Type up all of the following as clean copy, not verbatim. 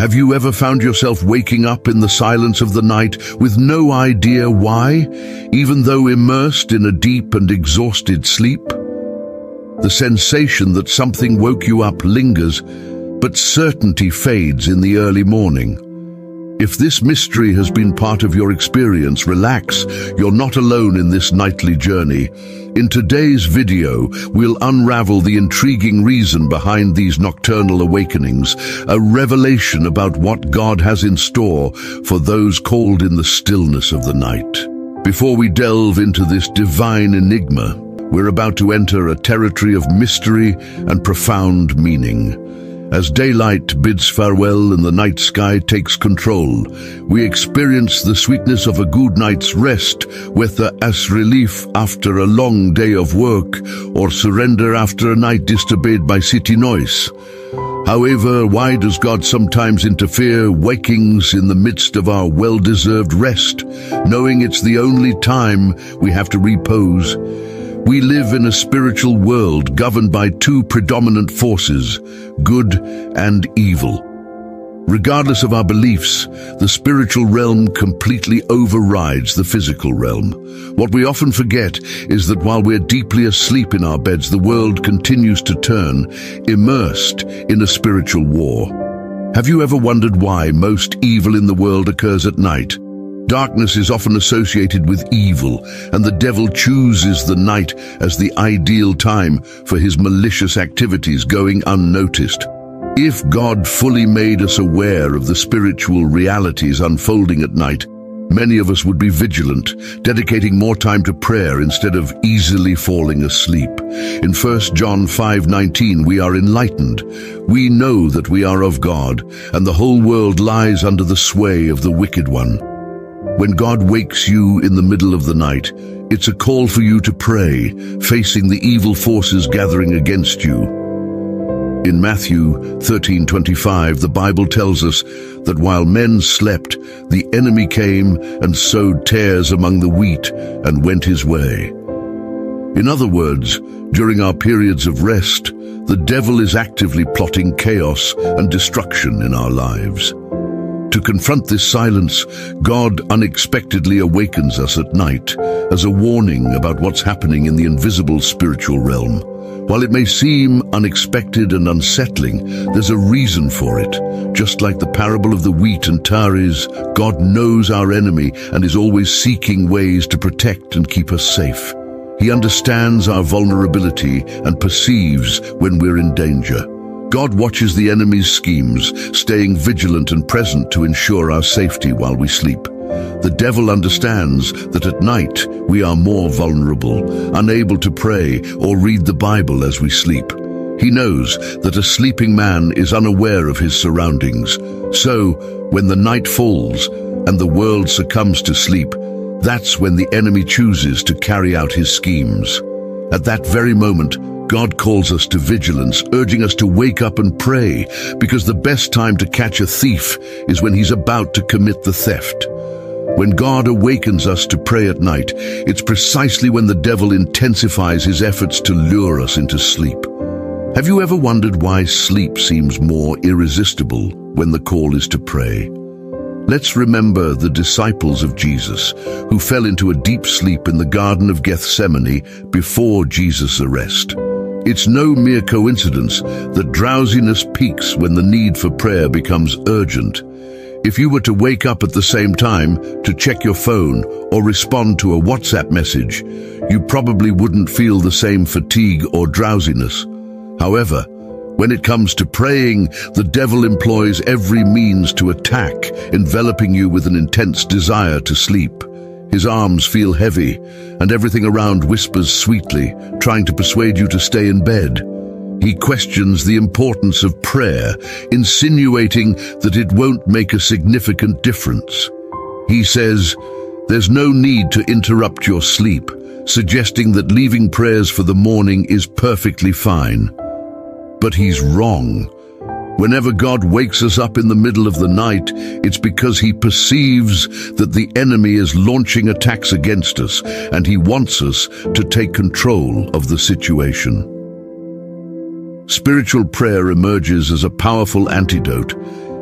Have you ever found yourself waking up in the silence of the night with no idea why, even though immersed in a deep and exhausted sleep? The sensation that something woke you up lingers, but certainty fades in the early morning. If this mystery has been part of your experience, relax, you're not alone in this nightly journey. In today's video, we'll unravel the intriguing reason behind these nocturnal awakenings, a revelation about what God has in store for those called in the stillness of the night. Before we delve into this divine enigma, we're about to enter a territory of mystery and profound meaning. As daylight bids farewell and the night sky takes control, we experience the sweetness of a good night's rest, whether as relief after a long day of work or surrender after a night disturbed by city noise. However, why does God sometimes interfere, wakings in the midst of our well-deserved rest, knowing it's the only time we have to repose? We live in a spiritual world governed by two predominant forces, good and evil. Regardless of our beliefs, the spiritual realm completely overrides the physical realm. What we often forget is that while we're deeply asleep in our beds, the world continues to turn, immersed in a spiritual war. Have you ever wondered why most evil in the world occurs at night? Darkness is often associated with evil, and the devil chooses the night as the ideal time for his malicious activities going unnoticed. If God fully made us aware of the spiritual realities unfolding at night, many of us would be vigilant, dedicating more time to prayer instead of easily falling asleep. In 1 John 5:19, we are enlightened. We know that we are of God, and the whole world lies under the sway of the wicked one. When God wakes you in the middle of the night, it's a call for you to pray, facing the evil forces gathering against you. In Matthew 13:25, the Bible tells us that while men slept, the enemy came and sowed tares among the wheat and went his way. In other words, during our periods of rest, the devil is actively plotting chaos and destruction in our lives. To confront this silence, God unexpectedly awakens us at night as a warning about what's happening in the invisible spiritual realm. While it may seem unexpected and unsettling, there's a reason for it. Just like the parable of the wheat and tares, God knows our enemy and is always seeking ways to protect and keep us safe. He understands our vulnerability and perceives when we're in danger. God watches the enemy's schemes, staying vigilant and present to ensure our safety while we sleep. The devil understands that at night we are more vulnerable, unable to pray or read the Bible as we sleep. He knows that a sleeping man is unaware of his surroundings. So, when the night falls and the world succumbs to sleep, that's when the enemy chooses to carry out his schemes. At that very moment, God calls us to vigilance, urging us to wake up and pray, because the best time to catch a thief is when he's about to commit the theft. When God awakens us to pray at night, it's precisely when the devil intensifies his efforts to lure us into sleep. Have you ever wondered why sleep seems more irresistible when the call is to pray? Let's remember the disciples of Jesus, who fell into a deep sleep in the Garden of Gethsemane before Jesus' arrest. It's no mere coincidence that drowsiness peaks when the need for prayer becomes urgent. If you were to wake up at the same time to check your phone or respond to a WhatsApp message, you probably wouldn't feel the same fatigue or drowsiness. However, when it comes to praying, the devil employs every means to attack, enveloping you with an intense desire to sleep. His arms feel heavy, and everything around whispers sweetly, trying to persuade you to stay in bed. He questions the importance of prayer, insinuating that it won't make a significant difference. He says, "There's no need to interrupt your sleep," suggesting that leaving prayers for the morning is perfectly fine. But he's wrong. Whenever God wakes us up in the middle of the night, it's because he perceives that the enemy is launching attacks against us, and he wants us to take control of the situation. Spiritual prayer emerges as a powerful antidote.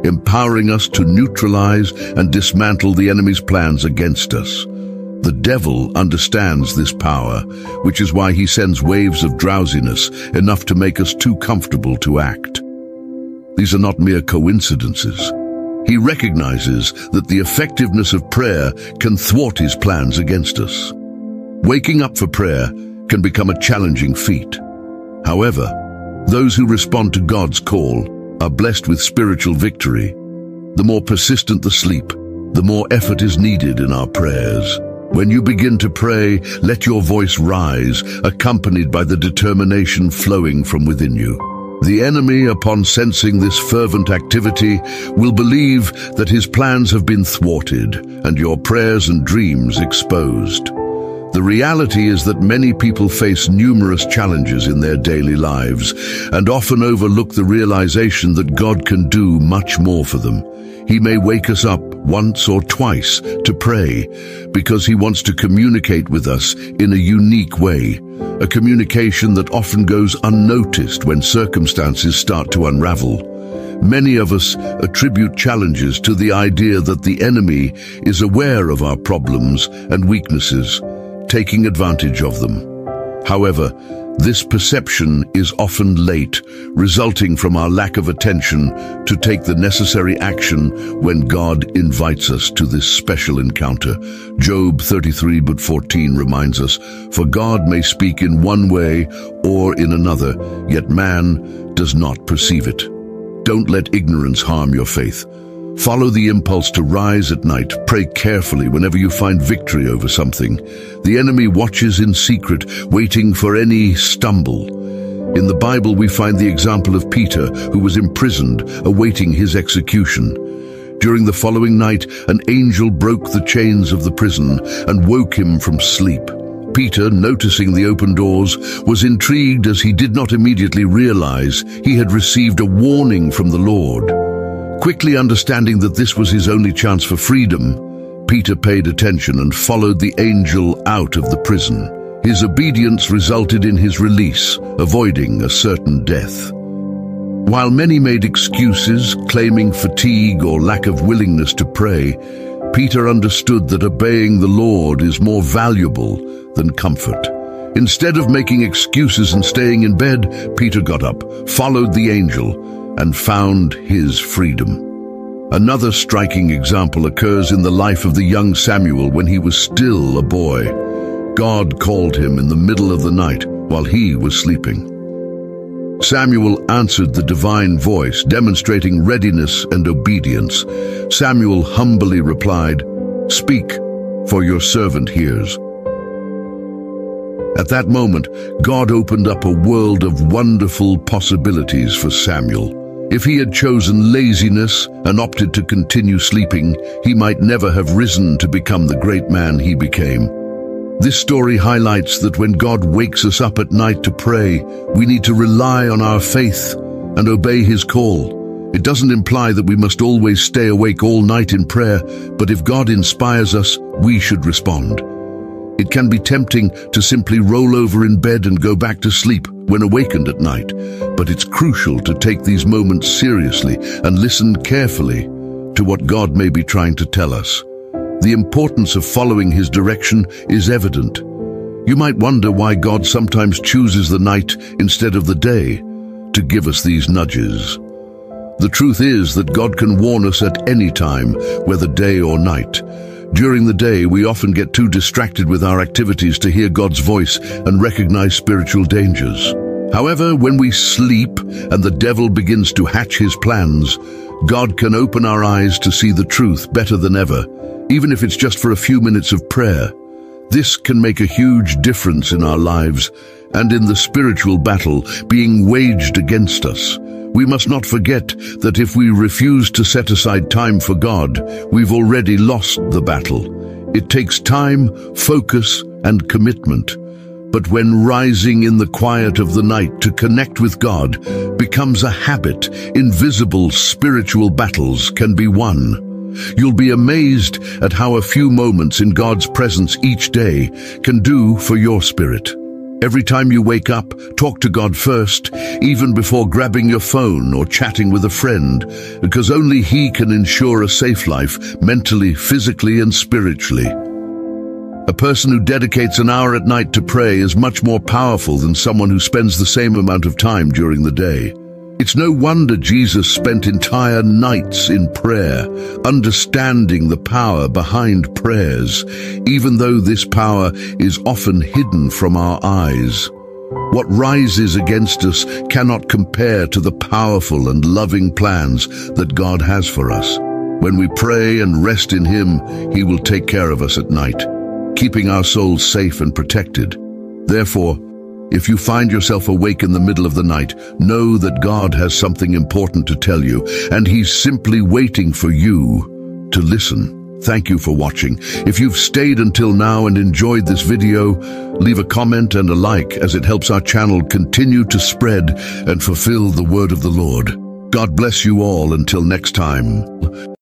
empowering us to neutralize and dismantle the enemy's plans against us. The devil understands this power, which is why he sends waves of drowsiness, enough to make us too comfortable to act. These are not mere coincidences. He recognizes that the effectiveness of prayer can thwart his plans against us. Waking up for prayer can become a challenging feat. However, those who respond to God's call are blessed with spiritual victory. The more persistent the sleep, the more effort is needed in our prayers. When you begin to pray, let your voice rise, accompanied by the determination flowing from within you. The enemy, upon sensing this fervent activity, will believe that his plans have been thwarted and your prayers and dreams exposed. The reality is that many people face numerous challenges in their daily lives and often overlook the realization that God can do much more for them. He may wake us up once or twice to pray because he wants to communicate with us in a unique way, a communication that often goes unnoticed when circumstances start to unravel. Many of us attribute challenges to the idea that the enemy is aware of our problems and weaknesses, taking advantage of them. However, this perception is often late, resulting from our lack of attention to take the necessary action when God invites us to this special encounter. Job 33:14 reminds us, "For God may speak in one way or in another, yet man does not perceive it." Don't let ignorance harm your faith. Follow the impulse to rise at night. Pray carefully whenever you find victory over something. The enemy watches in secret, waiting for any stumble. In the Bible, we find the example of Peter, who was imprisoned, awaiting his execution. During the following night, an angel broke the chains of the prison and woke him from sleep. Peter, noticing the open doors, was intrigued as he did not immediately realize he had received a warning from the Lord. Quickly understanding that this was his only chance for freedom, Peter paid attention and followed the angel out of the prison. His obedience resulted in his release, avoiding a certain death. While many made excuses, claiming fatigue or lack of willingness to pray, Peter understood that obeying the Lord is more valuable than comfort. Instead of making excuses and staying in bed, Peter got up, followed the angel, and found his freedom. Another striking example occurs in the life of the young Samuel when he was still a boy. God called him in the middle of the night while he was sleeping. Samuel answered the divine voice, demonstrating readiness and obedience. Samuel humbly replied, "Speak, for your servant hears." At that moment, God opened up a world of wonderful possibilities for Samuel. If he had chosen laziness and opted to continue sleeping, he might never have risen to become the great man he became. This story highlights that when God wakes us up at night to pray, we need to rely on our faith and obey his call. It doesn't imply that we must always stay awake all night in prayer, but if God inspires us, we should respond. It can be tempting to simply roll over in bed and go back to sleep when awakened at night, but it's crucial to take these moments seriously and listen carefully to what God may be trying to tell us. The importance of following his direction is evident. You might wonder why God sometimes chooses the night instead of the day to give us these nudges. The truth is that God can warn us at any time, whether day or night. During the day, we often get too distracted with our activities to hear God's voice and recognize spiritual dangers. However, when we sleep and the devil begins to hatch his plans, God can open our eyes to see the truth better than ever, even if it's just for a few minutes of prayer. This can make a huge difference in our lives and in the spiritual battle being waged against us. We must not forget that if we refuse to set aside time for God, we've already lost the battle. It takes time, focus, and commitment. But when rising in the quiet of the night to connect with God becomes a habit, invisible spiritual battles can be won. You'll be amazed at how a few moments in God's presence each day can do for your spirit. Every time you wake up, talk to God first, even before grabbing your phone or chatting with a friend, because only He can ensure a safe life, mentally, physically, and spiritually. A person who dedicates an hour at night to pray is much more powerful than someone who spends the same amount of time during the day. It's no wonder Jesus spent entire nights in prayer, understanding the power behind prayers, even though this power is often hidden from our eyes. What rises against us cannot compare to the powerful and loving plans that God has for us. When we pray and rest in Him, He will take care of us at night, keeping our souls safe and protected. Therefore, if you find yourself awake in the middle of the night, know that God has something important to tell you, and He's simply waiting for you to listen. Thank you for watching. If you've stayed until now and enjoyed this video, leave a comment and a like, as it helps our channel continue to spread and fulfill the word of the Lord. God bless you all until next time.